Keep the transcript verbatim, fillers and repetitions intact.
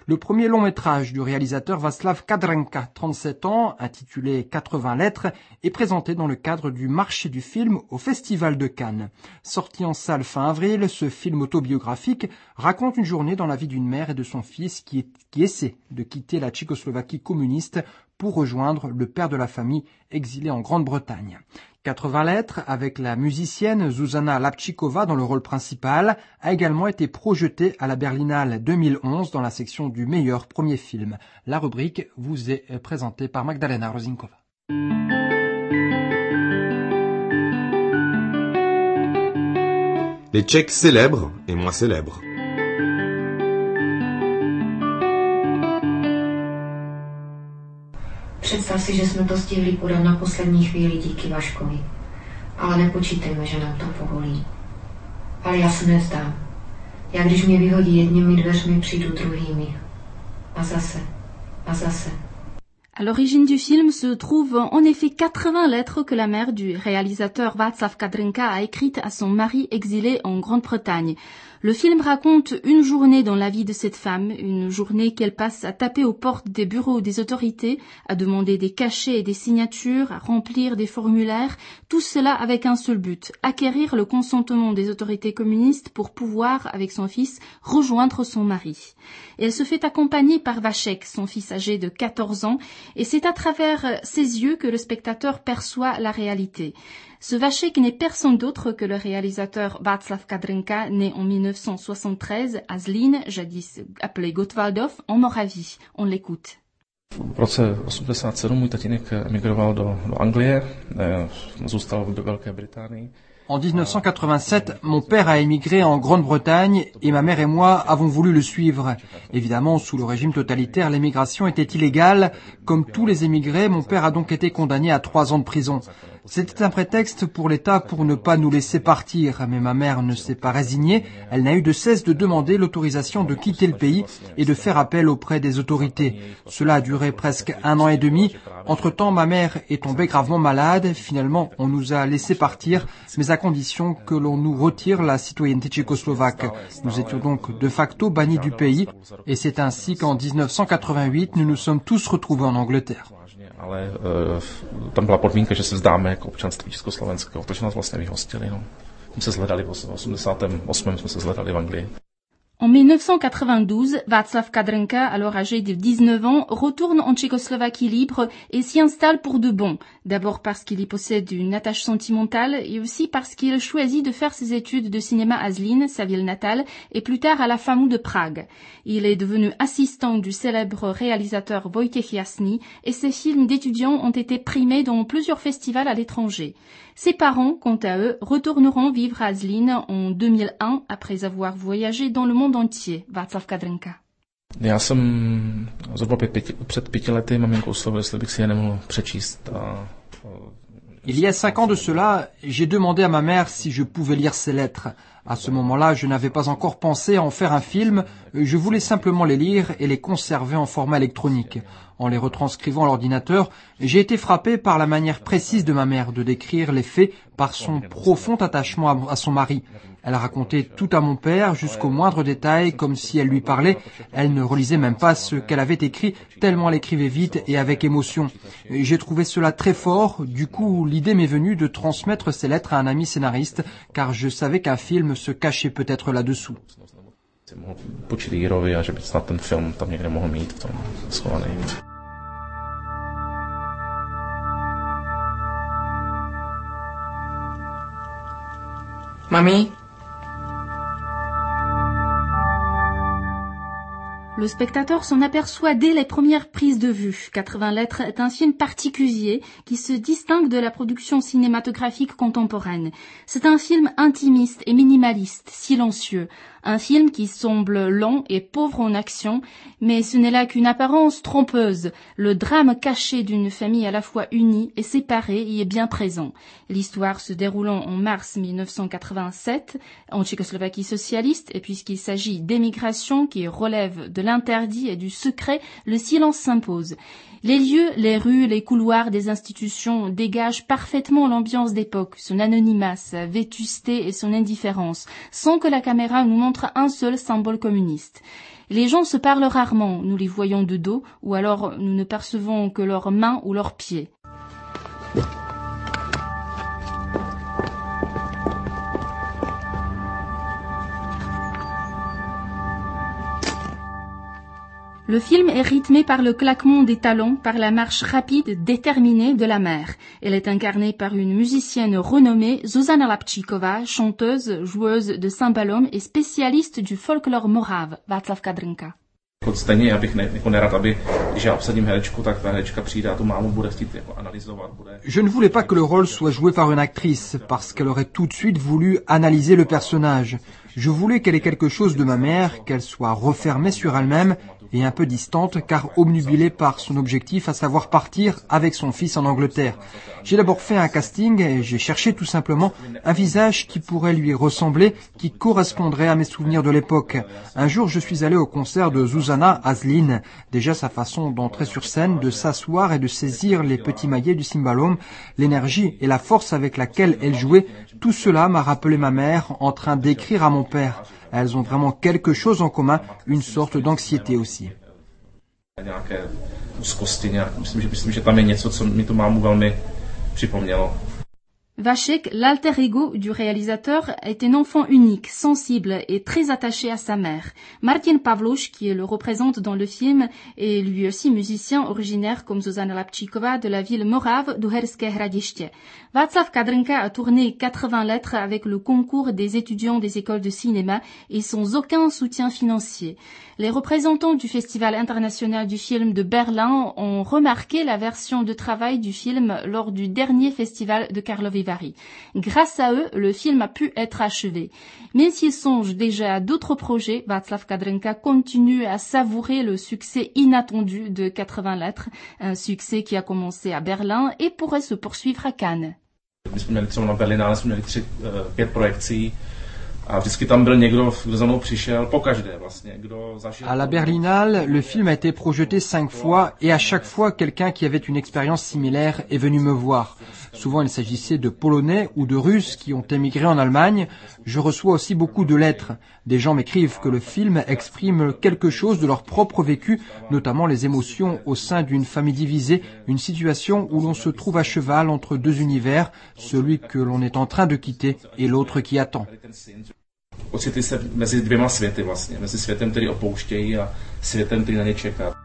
Le premier long métrage du réalisateur Václav Kadrenka, trente-sept ans, intitulé quatre-vingts lettres, est présenté dans le cadre du marché du film au Festival de Cannes. Sorti en salle fin avril, ce film autobiographique raconte une journée dans la vie d'une mère et de son fils qui, est, qui essaie de quitter la Tchécoslovaquie communiste pour rejoindre le père de la famille exilé en Grande-Bretagne. quatre-vingts lettres, avec la musicienne Zuzana Lapčíková dans le rôle principal, a également été projeté à la Berlinale deux mille onze dans la section du meilleur premier film. La rubrique vous est présentée par Magdalena Rozinkova. Les Tchèques célèbres et moins célèbres. Představ si, že jsme to stihli podat na poslední chvíli díky Vaškovi. Ale nepočítejme, že nám to povolí. Ale já se nezdám. Já když mě vyhodí jedními dveřmi, přijdu druhými. A zase. A zase. À l'origine du film se trouvent en effet quatre-vingts lettres que la mère du réalisateur Václav Kadrenka a écrites à son mari exilé en Grande-Bretagne. Le film raconte une journée dans la vie de cette femme, une journée qu'elle passe à taper aux portes des bureaux des autorités, à demander des cachets et des signatures, à remplir des formulaires, tout cela avec un seul but, acquérir le consentement des autorités communistes pour pouvoir, avec son fils, rejoindre son mari. Elle se fait accompagner par Vašek, son fils âgé de quatorze ans, et c'est à travers ses yeux que le spectateur perçoit la réalité. Ce Vašek n'est personne d'autre que le réalisateur Václav Kadrenka, né en mille neuf cent soixante-treize à Zlín, jadis appelé Gottwaldov, en Moravie. On l'écoute. V roce osmdesát sedm můj tatínek emigroval do, do Anglie, zůstal v Velké Británii. En dix-neuf cent quatre-vingt-sept, mon père a émigré en Grande-Bretagne et ma mère et moi avons voulu le suivre. Évidemment, sous le régime totalitaire, l'émigration était illégale. Comme tous les émigrés, mon père a donc été condamné à trois ans de prison. C'était un prétexte pour l'État pour ne pas nous laisser partir, mais ma mère ne s'est pas résignée. Elle n'a eu de cesse de demander l'autorisation de quitter le pays et de faire appel auprès des autorités. Cela a duré presque un an et demi. Entre-temps, ma mère est tombée gravement malade. Finalement, on nous a laissé partir, mais à condition que l'on nous retire la citoyenneté tchécoslovaque. Nous étions donc de facto bannis du pays et c'est ainsi qu'en dix-neuf cent quatre-vingt-huit, nous nous sommes tous retrouvés en Angleterre. Ale uh, tam byla podmínka, že se vzdáme jako občanství československého, takže nás vlastně vyhostili. No. My se zhledali v osmdesátém osmém jsme se zhledali v Anglii. En mille neuf cent quatre-vingt-douze, Václav Kadrenka, alors âgé de dix-neuf ans, retourne en Tchécoslovaquie libre et s'y installe pour de bon. D'abord parce qu'il y possède une attache sentimentale et aussi parce qu'il choisit de faire ses études de cinéma à Zlín, sa ville natale, et plus tard à la FAMU de Prague. Il est devenu assistant du célèbre réalisateur Wojciech Jasný et ses films d'étudiants ont été primés dans plusieurs festivals à l'étranger. Ses parents, quant à eux, retourneront vivre à Zlín en deux mille un après avoir voyagé dans le monde entier. Václav Kadrenka. Já jsem zhruba pět, před pěti lety maminku oslovil, jestli bych si je nemohl přečíst. A, Il y a cinq ans de cela, j'ai demandé à ma mère si je pouvais lire ces lettres. À ce moment-là, je n'avais pas encore pensé à en faire un film, je voulais simplement les lire et les conserver en format électronique. En les retranscrivant à l'ordinateur, j'ai été frappé par la manière précise de ma mère de décrire les faits par son profond attachement à son mari. Elle a raconté tout à mon père jusqu'au moindre détail comme si elle lui parlait. Elle ne relisait même pas ce qu'elle avait écrit tellement elle écrivait vite et avec émotion. J'ai trouvé cela très fort. Du coup, l'idée m'est venue de transmettre ces lettres à un ami scénariste car je savais qu'un film se cachait peut-être là-dessous. Počít Jirovi a že by snad ten film tam někde mohl mít v tom schovaný. Mami? Le spectateur s'en aperçoit dès les premières prises de vue. quatre-vingts lettres est un film particulier qui se distingue de la production cinématographique contemporaine. C'est un film intimiste et minimaliste, silencieux. Un film qui semble lent et pauvre en action, mais ce n'est là qu'une apparence trompeuse. Le drame caché d'une famille à la fois unie et séparée y est bien présent. L'histoire se déroulant en mars mille neuf cent quatre-vingt-sept, en Tchécoslovaquie socialiste, et puisqu'il s'agit d'émigration qui relève de l'interdit et du secret, le silence s'impose. Les lieux, les rues, les couloirs des institutions dégagent parfaitement l'ambiance d'époque, son anonymat, sa vétusté et son indifférence, sans que la caméra nous montre un seul symbole communiste. Les gens se parlent rarement, nous les voyons de dos, ou alors nous ne percevons que leurs mains ou leurs pieds. Le film est rythmé par le claquement des talons, par la marche rapide, déterminée de la mère. Elle est incarnée par une musicienne renommée, Zuzana Lapčíková, chanteuse, joueuse de cymbalum et spécialiste du folklore morave, Václav Kadrnka. Stejně já bych ne, jako nerad, aby, když já obsadím herečku, tak ta herečka přijde a tu mámu bude chtít jako analyzovat. Bude... Je ne voulais pas que le rôle soit joué par une actrice, parce qu'elle aurait tout de suite voulu analyser le personnage. Je voulais qu'elle ait quelque chose de ma mère, qu'elle soit refermée sur elle-même et un peu distante, car obnubilée par son objectif, à savoir partir avec son fils en Angleterre. J'ai d'abord fait un casting et j'ai cherché tout simplement un visage qui pourrait lui ressembler, qui correspondrait à mes souvenirs de l'époque. Un jour, je suis allé au concert de Zuzana à Zlín. Déjà, sa façon d'entrer sur scène, de s'asseoir et de saisir les petits maillets du cymbalum, l'énergie et la force avec laquelle elle jouait, tout cela m'a rappelé ma mère en train d'écrire à mon père. Elles ont vraiment quelque chose en commun, une sorte d'anxiété aussi. Nějaké úzkosti, nějak, myslím, že, myslím, že tam je něco, co mi tu mámu velmi připomnělo. Vašek, l'alter ego du réalisateur, est un enfant unique, sensible et très attaché à sa mère. Martin Pavloš, qui le représente dans le film, est lui aussi musicien originaire comme Zuzana Lapčíková de la ville morave d'Uherské Hradiště. Václav Kadrnka a tourné quatre-vingts lettres avec le concours des étudiants des écoles de cinéma et sans aucun soutien financier. Les représentants du Festival international du film de Berlin ont remarqué la version de travail du film lors du dernier festival de Karlovy Vary. Grâce à eux, le film a pu être achevé. Mais s'il songe déjà à d'autres projets, Václav Kadrnka continue à savourer le succès inattendu de quatre-vingts lettres, un succès qui a commencé à Berlin et pourrait se poursuivre à Cannes. My jsme měli třeba na Berlinále, jsme měli tři, pět projekcí a vždycky tam byl někdo, kdo za mnou přišel, pokaždé vlastně, kdo zažil... À la Berlinale, le film a été projeté cinq fois et à chaque fois, quelqu'un qui avait une expérience similaire est venu me voir. Souvent, il s'agissait de Polonais ou de Russes qui ont émigré en Allemagne. Je reçois aussi beaucoup de lettres. Des gens m'écrivent que le film exprime quelque chose de leur propre vécu, notamment les émotions au sein d'une famille divisée, une situation où l'on se trouve à cheval entre deux univers, celui que l'on est en train de quitter et l'autre qui attend. Ocitli se mezi dvěma světy vlastně, mezi světem, který opouštějí a světem, který na ně čeká.